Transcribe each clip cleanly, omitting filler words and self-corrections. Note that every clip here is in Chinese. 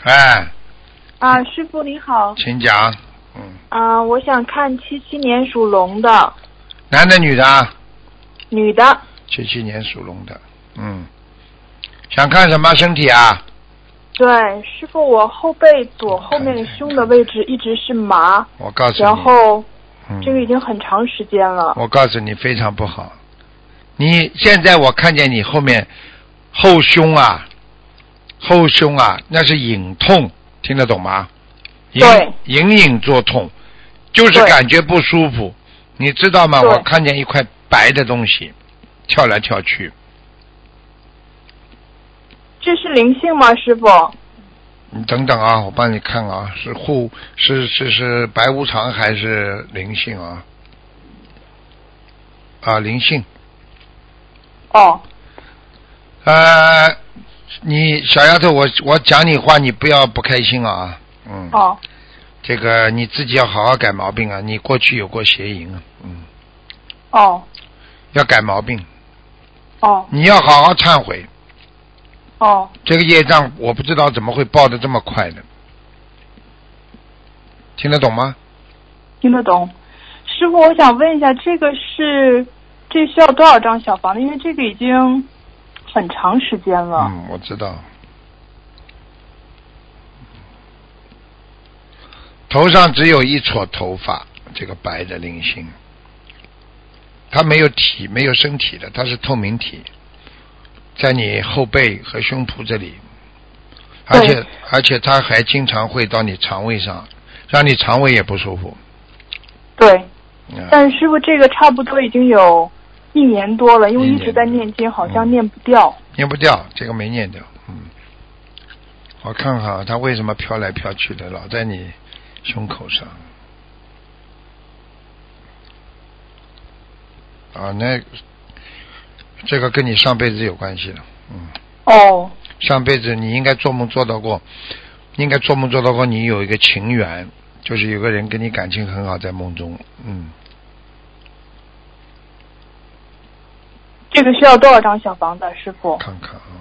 哎。 师傅你好。 请讲。 我想看77年属龙的。 男的女的？ 女的。 77年属龙的。想看什么身体啊？ 对，师傅，我后背左后面胸的位置一直是麻。 我告诉你。 然后，这个已经很长时间了。 我告诉你，非常不好。你现在我看见你后面后胸啊，那是隐痛。听得懂吗？ 对， 隐隐作痛，就是感觉不舒服，你知道吗？我看见一块白的东西跳来跳去。 这是灵性吗，师傅？ 你等等啊，我帮你看啊，是白无常还是灵性啊？灵性。你小丫头，我讲你话，你不要不开心啊。这个你自己要好好改毛病啊！你过去有过邪淫啊。要改毛病。你要好好忏悔。这个业障我不知道怎么会报得这么快的。听得懂吗？ 听得懂。师傅，我想问一下，这需要多少张小房子？因为这个已经很长时间了。 我知道。头上只有一撮头发，这个白的灵性，它没有体，没有身体的，它是透明体，在你后背和胸脯这里，而且它还经常会到你肠胃上，让你肠胃也不舒服。 对。但是师傅，这个差不多已经有1年多了，因为一直在念经，好像念不掉。 念不掉，这个没念掉。我看看它为什么飘来飘去的，老在你胸口上。那这个跟你上辈子有关系了。上辈子你应该做梦做到过，你有一个情缘，就是有个人跟你感情很好，在梦中。 这个需要多少张小房子，师傅？ 看看啊。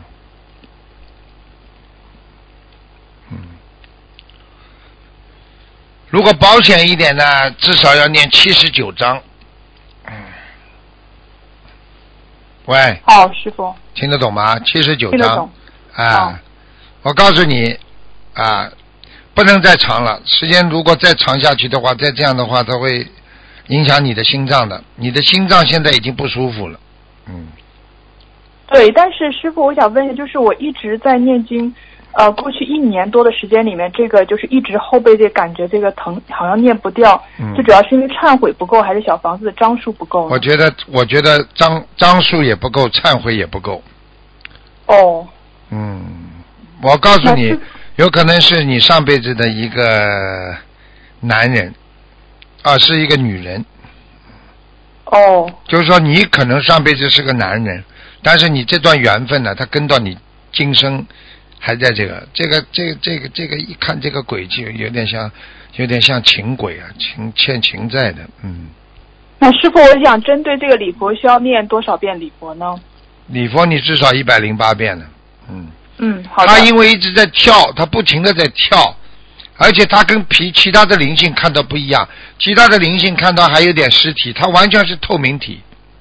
如果保险一点呢，至少要念79章。喂。 师傅。 听得懂吗？79章。 听得懂。 我告诉你不能再长了，时间如果再长下去的话，再这样的话，它会影响你的心脏的。你的心脏现在已经不舒服了。 对，但是师傅，我想问一下，就是我一直在念经，过去1年多的时间里面，这个就是一直后背这感觉这个疼，好像念不掉，就主要是因为忏悔不够，还是小房子的张数不够呢？ 我觉得张数也不够，忏悔也不够。我告诉你，有可能是你上辈子的一个男人，是一个女人。就是说你可能上辈子是个男人，但是你这段缘分呢，它跟到你今生还在这个一看这个轨迹有点像情鬼啊，欠情债的。 那师傅，我想针对这个礼佛需要念多少遍礼佛呢？ 礼佛你至少108遍呢。 好的。 他因为一直在跳，他不停的在跳，而且他跟其他的灵性看到不一样，其他的灵性看到还有点实体，他完全是透明体。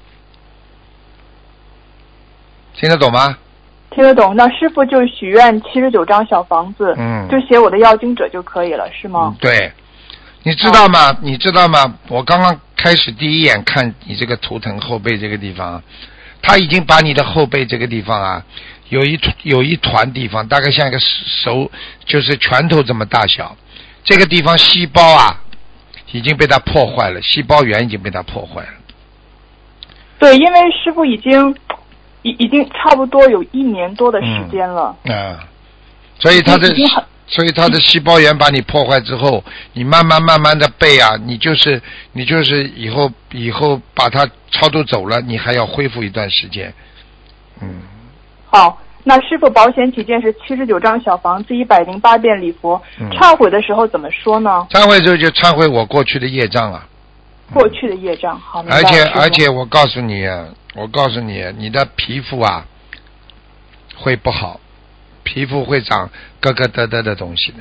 听得懂吗？ 听得懂。那师傅就许愿79张小房子，就写我的要经者就可以了，是吗？ 对。你知道吗？我刚刚开始第一眼看你这个图腾后背这个地方，他已经把你的后背这个地方有一团地方，大概像一个手，就是拳头这么大小，这个地方细胞已经被它破坏了，细胞源已经被它破坏了。 对，因为师傅已经差不多有1年多的时间了。 所以它的细胞源把你破坏之后，你慢慢的背你就是以后把它超度走了，你还要恢复一段时间。 好，那师傅保险起见是79张小房子，108遍礼佛。忏悔的时候怎么说呢？ 忏悔之后就忏悔我过去的业障过去的业障。好，明白。 而且我告诉你，你的皮肤会不好， 皮肤会长咯咯噔噔的东西的，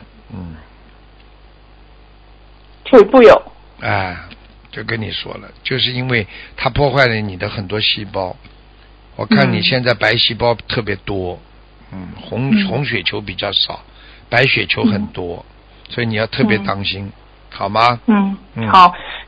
腿部有。 哎，就跟你说了，就是因为它破坏了你的很多细胞。我看你现在白细胞特别多，红血球比较少，白血球很多，所以你要特别当心，好吗？ 好。